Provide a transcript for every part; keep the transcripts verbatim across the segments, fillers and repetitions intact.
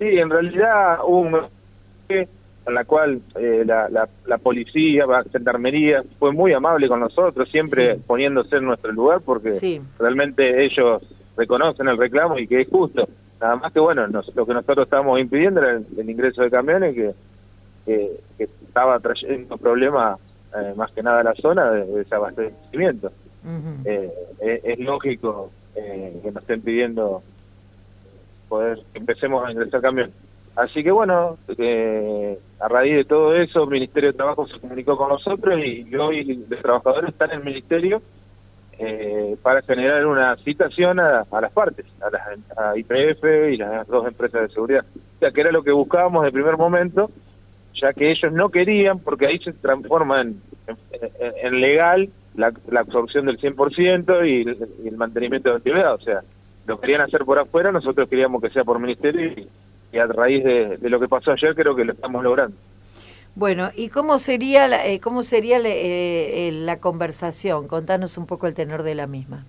Sí, en realidad hubo un en la cual eh, la, la, la policía, la gendarmería fue muy amable con nosotros, siempre Sí. poniéndose en nuestro lugar, porque Sí. realmente ellos reconocen el reclamo y que es justo. Nada más que bueno, nos, lo que nosotros estábamos impidiendo era el, el ingreso de camiones que, que, que estaba trayendo problemas eh, más que nada a la zona de, de desabastecimiento. Uh-huh. eh, es, es lógico eh, que nos estén pidiendo poder que empecemos a ingresar camiones. Así que bueno, eh, a raíz de todo eso, el Ministerio de Trabajo se comunicó con nosotros y hoy los trabajadores están en el Ministerio eh, para generar una citación a, a las partes, a, las, a Y P F y las dos empresas de seguridad. O sea, que era lo que buscábamos de primer momento, ya que ellos no querían, porque ahí se transforma en, en, en legal la, la absorción del cien por ciento y el, y el mantenimiento de la actividad. O sea, lo querían hacer por afuera, nosotros queríamos que sea por Ministerio y y a raíz de, de lo que pasó ayer creo que lo estamos logrando. Bueno, ¿y cómo sería la, eh, cómo sería la, eh, eh, la conversación? Contanos un poco el tenor de la misma.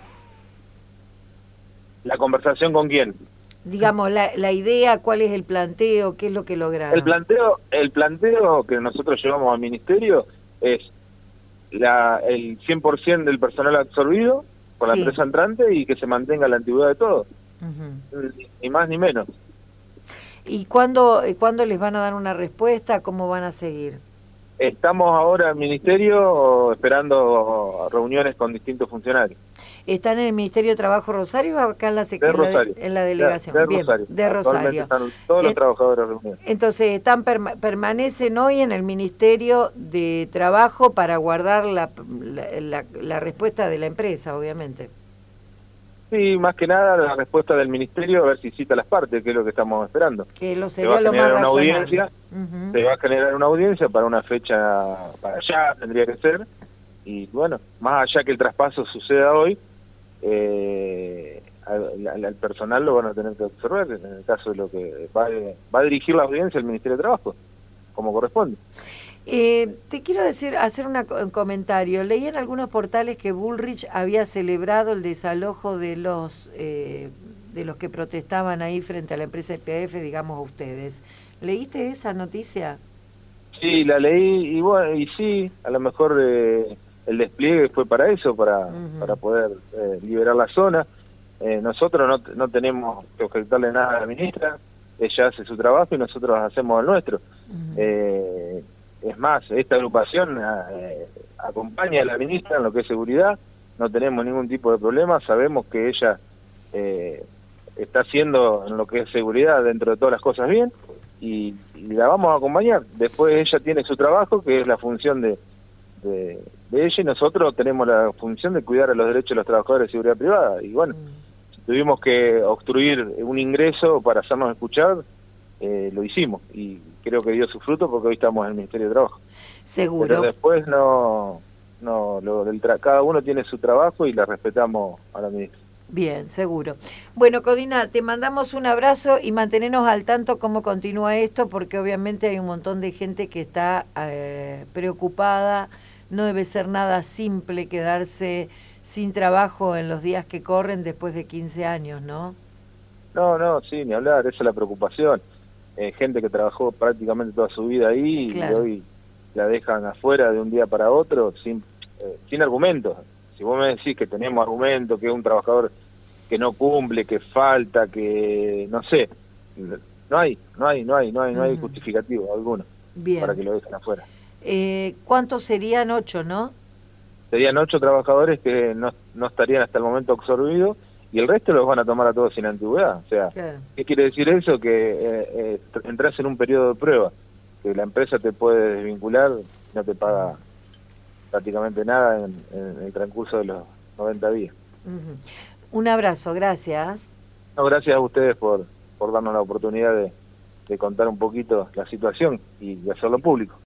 ¿La conversación con quién? Digamos, la, la idea, cuál es el planteo, qué es lo que lograron. El planteo, el planteo que nosotros llevamos al Ministerio es la, el cien por ciento del personal absorbido por la Sí. empresa entrante y que se mantenga la antigüedad de todo. Uh-huh. Ni, ni más ni menos. ¿Y cuándo, cuándo les van a dar una respuesta? ¿Cómo van a seguir? Estamos ahora en el Ministerio esperando reuniones con distintos funcionarios. ¿Están en el Ministerio de Trabajo Rosario o acá en la, de Rosario. en la delegación? De, de Bien, Rosario. de Rosario. Están todos los en, trabajadores reunidos. Entonces, están perma permanecen hoy en el Ministerio de Trabajo para guardar la, la, la, la respuesta de la empresa, obviamente. Sí, más que nada la respuesta del Ministerio, a ver si cita las partes, que es lo que estamos esperando. Que lo sería lo más una razonable. audiencia, uh-huh. Se va a generar una audiencia para una fecha para allá, tendría que ser, y bueno, más allá que el traspaso suceda hoy, eh, al, al, al personal lo van a tener que observar, en el caso de lo que va, va a dirigir la audiencia el Ministerio de Trabajo, como corresponde. Eh, te quiero decir, hacer una, un comentario. Leí en algunos portales que Bullrich había celebrado el desalojo de los eh, de los que protestaban ahí frente a la empresa Y P F, digamos a ustedes. ¿Leíste esa noticia? Sí, la leí y bueno, y sí, a lo mejor eh, el despliegue fue para eso, para, uh-huh. para poder eh, liberar la zona. Eh, nosotros no, no tenemos que objetarle nada a la ministra, ella hace su trabajo y nosotros hacemos el nuestro. Uh-huh. eh, Es más, esta agrupación eh, acompaña a la ministra en lo que es seguridad, no tenemos ningún tipo de problema, sabemos que ella eh, está haciendo en lo que es seguridad dentro de todas las cosas bien y, y la vamos a acompañar. Después ella tiene su trabajo, que es la función de, de, de ella, y nosotros tenemos la función de cuidar a los derechos de los trabajadores de seguridad privada. Y bueno, si tuvimos que obstruir un ingreso para hacernos escuchar, eh, lo hicimos y creo que dio su fruto porque hoy estamos en el Ministerio de Trabajo. Seguro. Pero después no, no lo del tra cada uno tiene su trabajo y la respetamos a la ministra. Bien, seguro. Bueno, Codina, te mandamos un abrazo y mantenernos al tanto cómo continúa esto, porque obviamente hay un montón de gente que está eh, preocupada. No debe ser nada simple quedarse sin trabajo en los días que corren después de quince años, ¿no? No, no, sí, ni hablar, esa es la preocupación. Eh, gente que trabajó prácticamente toda su vida ahí claro. Y hoy la dejan afuera de un día para otro sin eh, sin argumentos. Si vos me decís que tenemos argumentos, que es un trabajador que no cumple, que falta, que no sé, no hay, no hay, no hay, no hay, no hay uh-huh. justificativo alguno. Bien. Para que lo dejen afuera. Eh, ¿Cuántos serían? Ocho, ¿no? Serían ocho trabajadores que no, no estarían hasta el momento absorbidos. Y el resto los van a tomar a todos sin antigüedad. O sea, claro. ¿Qué quiere decir eso? Que eh, eh, entras en un periodo de prueba, que la empresa te puede desvincular, no te paga prácticamente nada en, en el transcurso de los noventa días. Uh-huh. Un abrazo, gracias. No, gracias a ustedes por, por darnos la oportunidad de, de contar un poquito la situación y de hacerlo público.